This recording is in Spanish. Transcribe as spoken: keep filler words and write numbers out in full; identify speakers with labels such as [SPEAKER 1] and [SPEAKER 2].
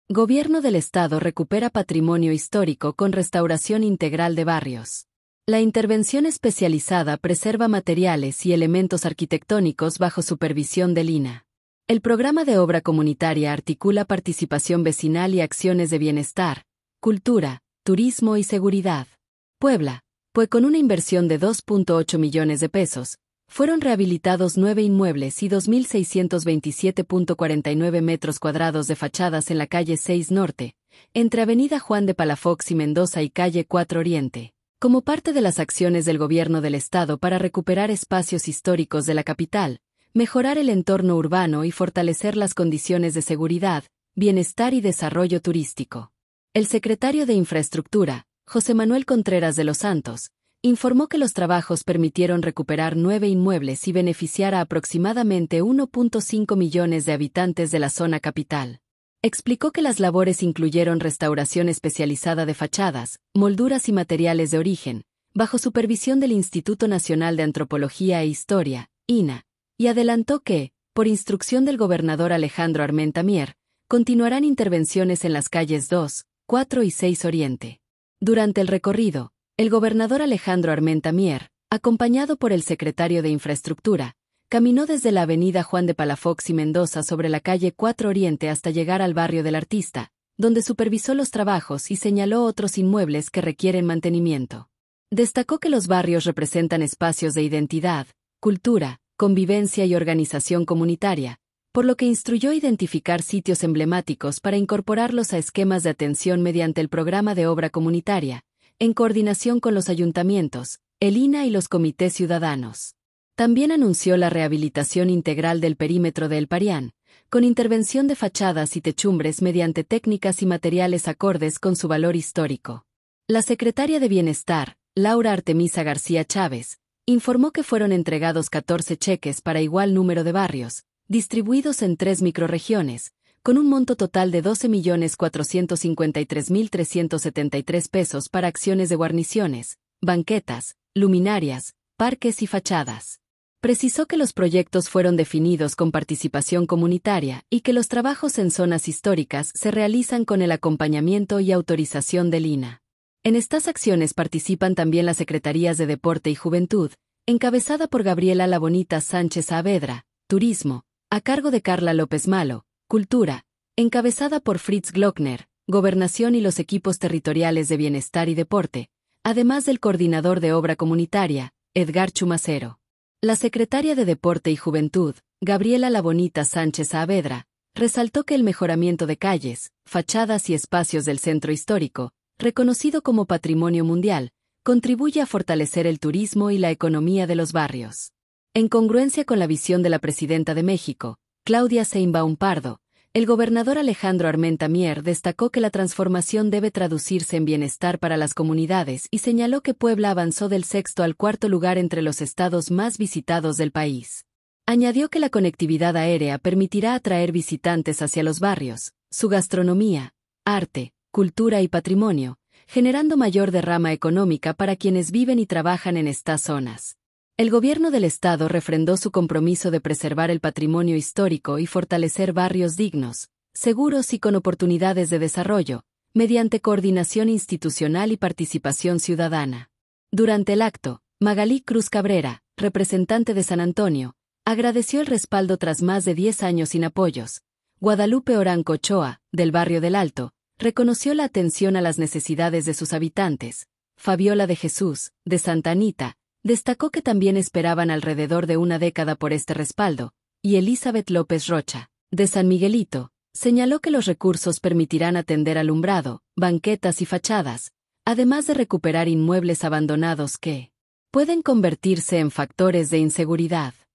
[SPEAKER 1] Gobierno del Estado recupera patrimonio histórico con restauración integral de barrios. La intervención especializada preserva materiales y elementos arquitectónicos bajo supervisión del I N A. El programa de obra comunitaria articula participación vecinal y acciones de bienestar, cultura, turismo y seguridad. Puebla, pues con una inversión de dos punto ocho millones de pesos, fueron rehabilitados nueve inmuebles y dos mil seiscientos veintisiete punto cuarenta y nueve metros cuadrados de fachadas en la calle seis Norte, entre Avenida Juan de Palafox y Mendoza y calle cuatro Oriente, como parte de las acciones del Gobierno del Estado para recuperar espacios históricos de la capital, mejorar el entorno urbano y fortalecer las condiciones de seguridad, bienestar y desarrollo turístico. El secretario de Infraestructura, José Manuel Contreras de los Santos, informó que los trabajos permitieron recuperar nueve inmuebles y beneficiar a aproximadamente uno punto cinco millones de habitantes de la zona capital. Explicó que las labores incluyeron restauración especializada de fachadas, molduras y materiales de origen, bajo supervisión del Instituto Nacional de Antropología e Historia, I N A, y adelantó que, por instrucción del gobernador Alejandro Armenta Mier, continuarán intervenciones en las calles dos, cuatro y seis Oriente. Durante el recorrido, el gobernador Alejandro Armenta Mier, acompañado por el secretario de Infraestructura, caminó desde la avenida Juan de Palafox y Mendoza sobre la calle cuatro Oriente hasta llegar al barrio del Artista, donde supervisó los trabajos y señaló otros inmuebles que requieren mantenimiento. Destacó que los barrios representan espacios de identidad, cultura, convivencia y organización comunitaria, por lo que instruyó identificar sitios emblemáticos para incorporarlos a esquemas de atención mediante el programa de obra comunitaria, en coordinación con los ayuntamientos, el I N A y los comités ciudadanos. También anunció la rehabilitación integral del perímetro de El Parián, con intervención de fachadas y techumbres mediante técnicas y materiales acordes con su valor histórico. La secretaria de Bienestar, Laura Artemisa García Chávez, informó que fueron entregados catorce cheques para igual número de barrios, distribuidos en tres microrregiones, con un monto total de doce millones cuatrocientos cincuenta y tres mil trescientos setenta y tres pesos para acciones de guarniciones, banquetas, luminarias, parques y fachadas. Precisó que los proyectos fueron definidos con participación comunitaria y que los trabajos en zonas históricas se realizan con el acompañamiento y autorización del I N A. En estas acciones participan también las Secretarías de Deporte y Juventud, encabezada por Gabriela La Bonita Sánchez Saavedra, Turismo, a cargo de Carla López Malo, Cultura, encabezada por Fritz Glockner, Gobernación y los equipos territoriales de Bienestar y Deporte, además del coordinador de obra comunitaria, Edgar Chumacero. La secretaria de Deporte y Juventud, Gabriela La Bonita Sánchez Saavedra, resaltó que el mejoramiento de calles, fachadas y espacios del centro histórico, reconocido como Patrimonio Mundial, contribuye a fortalecer el turismo y la economía de los barrios. En congruencia con la visión de la presidenta de México, Claudia Sheinbaum Pardo, el gobernador Alejandro Armenta Mier destacó que la transformación debe traducirse en bienestar para las comunidades y señaló que Puebla avanzó del sexto al cuarto lugar entre los estados más visitados del país. Añadió que la conectividad aérea permitirá atraer visitantes hacia los barrios, su gastronomía, arte, cultura y patrimonio, generando mayor derrama económica para quienes viven y trabajan en estas zonas. El gobierno del estado refrendó su compromiso de preservar el patrimonio histórico y fortalecer barrios dignos, seguros y con oportunidades de desarrollo, mediante coordinación institucional y participación ciudadana. Durante el acto, Magalí Cruz Cabrera, representante de San Antonio, agradeció el respaldo tras más de diez años sin apoyos. Guadalupe Oranco Ochoa, del barrio del Alto, reconoció la atención a las necesidades de sus habitantes. Fabiola de Jesús, de Santa Anita, destacó que también esperaban alrededor de una década por este respaldo, y Elizabeth López Rocha, de San Miguelito, señaló que los recursos permitirán atender alumbrado, banquetas y fachadas, además de recuperar inmuebles abandonados que pueden convertirse en factores de inseguridad.